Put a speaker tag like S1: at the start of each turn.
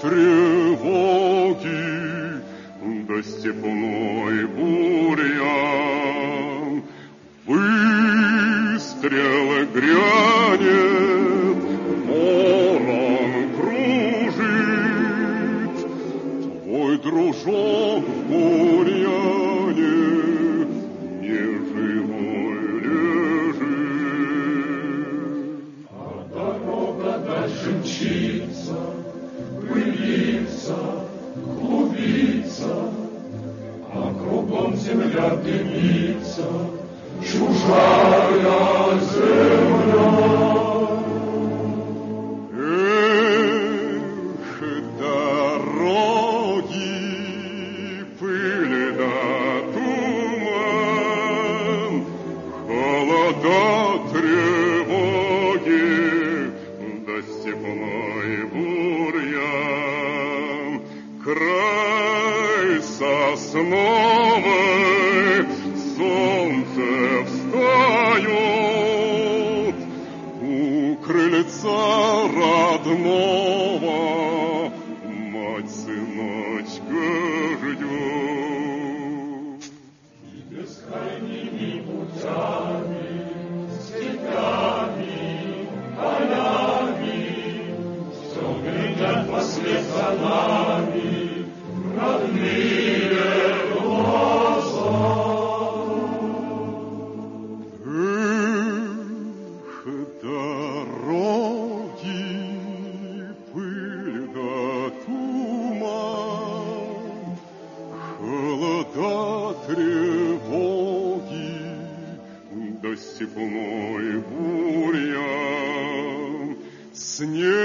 S1: тревоги, да степной бурьян. Выстрел грянет, ворон кружит, твой дружок в бурьяне неживой лежит.
S2: А дорога дальше мчится, пылится, клубится, а кругом земля дымится, чужая земля.
S1: Эх, дороги, пыль да туман, холода, тревоги, да степной бурьян. Край сосновый, солнце встает, у крыльца родного мать сыночка ждет.
S2: И бескрайними путями, степями, полями все глядят вслед за нами родные глаза.
S1: Эх, дороги, пыль да туман, холода, тревоги, да степной бурьян. Снег